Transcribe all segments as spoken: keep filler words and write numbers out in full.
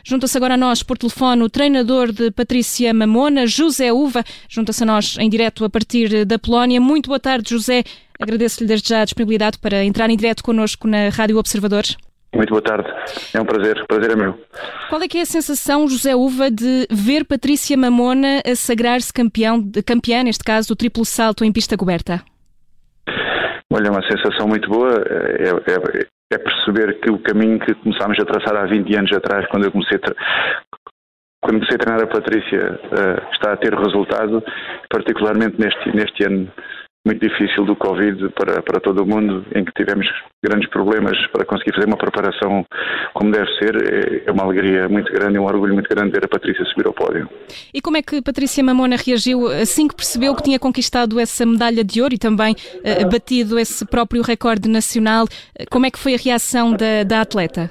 Junta-se agora a nós por telefone o treinador de Patrícia Mamona, José Uva. Junta-se a nós em direto a partir da Polónia. Muito boa tarde, José. Agradeço-lhe desde já a disponibilidade para entrar em direto connosco na Rádio Observador. Muito boa tarde. É um prazer. O prazer é meu. Qual é que é a sensação, José Uva, de ver Patrícia Mamona a sagrar-se campeão, campeã, neste caso, do triplo salto em pista coberta? Olha, é uma sensação muito boa. É, é, é perceber que o caminho que começámos a traçar há vinte anos atrás, quando eu comecei a, tra... quando comecei a treinar a Patrícia, uh, está a ter resultado, particularmente neste, neste ano muito difícil do Covid para, para todo o mundo, em que tivemos grandes problemas para conseguir fazer uma preparação como deve ser. É uma alegria muito grande e um orgulho muito grande ver a Patrícia subir ao pódio. E como é que Patrícia Mamona reagiu assim que percebeu que tinha conquistado essa medalha de ouro e também uh, batido esse próprio recorde nacional? Como é que foi a reação da, da atleta?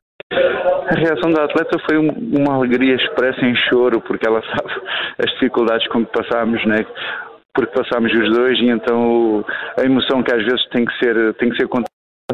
A reação da atleta foi uma alegria expressa em choro, porque ela sabe as dificuldades com que passámos, né? Porque passámos os dois e então a emoção que às vezes tem que ser, tem que ser contada,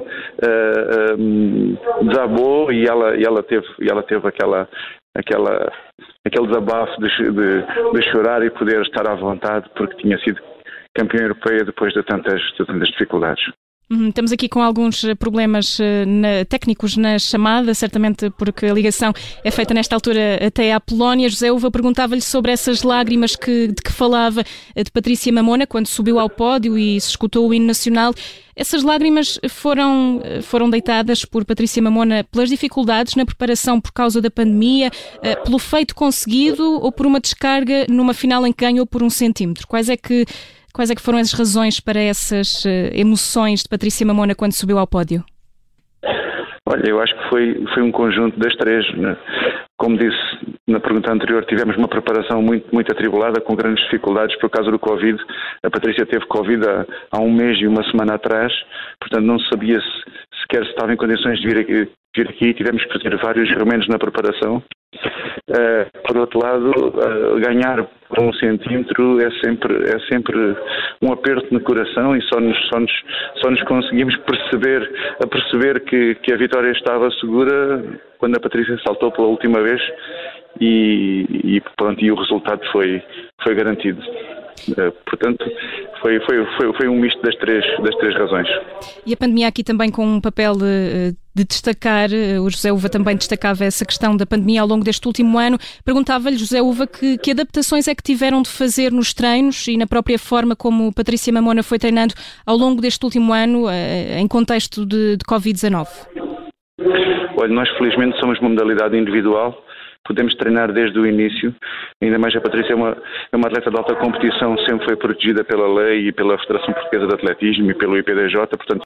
uh, um, desabou e ela, e ela teve, e ela teve aquela, aquela, aquele desabafo de, de, de chorar e poder estar à vontade porque tinha sido campeã europeia depois de tantas, de tantas dificuldades. Estamos aqui com alguns problemas na, técnicos na chamada, certamente porque a ligação é feita nesta altura até à Polónia. José Uva perguntava-lhe sobre essas lágrimas que, de que falava de Patrícia Mamona quando subiu ao pódio e se escutou o hino nacional. Essas lágrimas foram, foram deitadas por Patrícia Mamona pelas dificuldades na preparação por causa da pandemia, pelo feito conseguido ou por uma descarga numa final em que ganhou por um centímetro? Quais é que Quais é que foram as razões para essas uh, emoções de Patrícia Mamona quando subiu ao pódio? Olha, eu acho que foi, foi um conjunto das três, né? Como disse na pergunta anterior, tivemos uma preparação muito, muito atribulada, com grandes dificuldades por causa do Covid. A Patrícia teve Covid há, há um mês e uma semana atrás, portanto não sabia se, sequer se estava em condições de vir aqui. Vir aqui. Tivemos que fazer vários remendos na preparação. Uh, por outro lado, uh, ganhar por um centímetro é sempre, é sempre um aperto no coração e só nos, só nos, só nos conseguimos perceber, a perceber que, que a vitória estava segura quando a Patrícia saltou pela última vez e, e, pronto, e o resultado foi, foi garantido. Uh, portanto, foi, foi, foi, foi um misto das três, das três razões. E a pandemia aqui também com um papel de, de destacar, o José Uva também destacava essa questão da pandemia ao longo deste último ano. Perguntava-lhe, José Uva, que, que adaptações é que tiveram de fazer nos treinos e na própria forma como Patrícia Mamona foi treinando ao longo deste último ano uh, em contexto de, de covid dezanove? Olha, nós felizmente somos uma modalidade individual. Podemos treinar desde o início, ainda mais a Patrícia é uma, é uma atleta de alta competição, sempre foi protegida pela lei e pela Federação Portuguesa de Atletismo e pelo I P D J, portanto,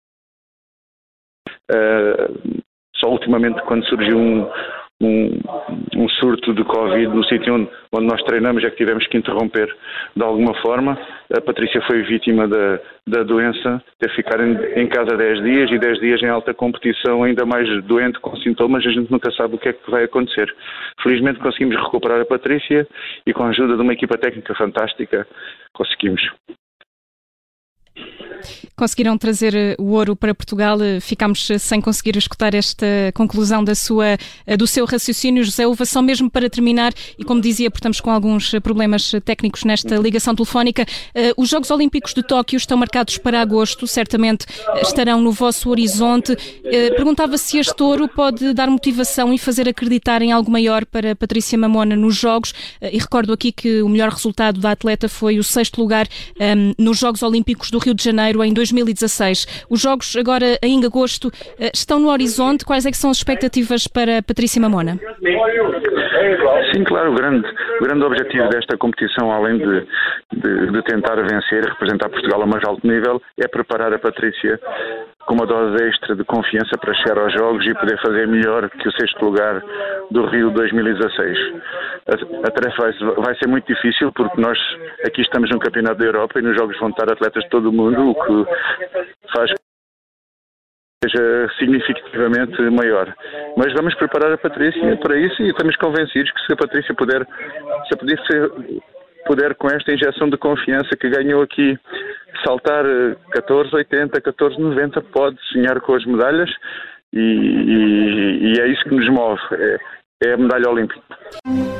uh, só ultimamente quando surgiu um, um, um surto de Covid no sítio onde, onde nós treinamos é que tivemos que interromper de alguma forma. A Patrícia foi vítima da, da doença, teve que ficar em, em casa dez dias e dez dias em alta competição, ainda mais doente com sintomas, a gente nunca sabe o que é que vai acontecer. Felizmente conseguimos recuperar a Patrícia e com a ajuda de uma equipa técnica fantástica conseguimos. Conseguiram trazer o ouro para Portugal. Ficámos sem conseguir escutar esta conclusão da sua, do seu raciocínio, José Uva. Só mesmo para terminar, e como dizia, porque estamos com alguns problemas técnicos nesta ligação telefónica, os Jogos Olímpicos de Tóquio estão marcados para agosto, certamente estarão no vosso horizonte. Perguntava se este ouro pode dar motivação e fazer acreditar em algo maior para Patrícia Mamona nos Jogos, e recordo aqui que o melhor resultado da atleta foi o sexto lugar um, nos Jogos Olímpicos do Rio de Janeiro em dois mil e dezasseis. Os Jogos agora em agosto estão no horizonte. Quais é que são as expectativas para Patrícia Mamona? Sim, claro, o grande, o grande objetivo desta competição, além de, de, de tentar vencer, representar Portugal a mais alto nível, é preparar a Patrícia com uma dose extra de confiança para chegar aos Jogos e poder fazer melhor que o sexto lugar do Rio dois mil e dezasseis. A, a tarefa vai, vai ser muito difícil porque nós aqui estamos num campeonato da Europa e nos Jogos vão estar atletas de todo o mundo, o que faz que seja significativamente maior. Mas vamos preparar a Patrícia para isso e estamos convencidos que se a Patrícia puder, se a Patrícia puder com esta injeção de confiança que ganhou aqui, saltar catorze oitenta, catorze noventa, pode sonhar com as medalhas e, e, e é isso que nos move. É, é a medalha olímpica.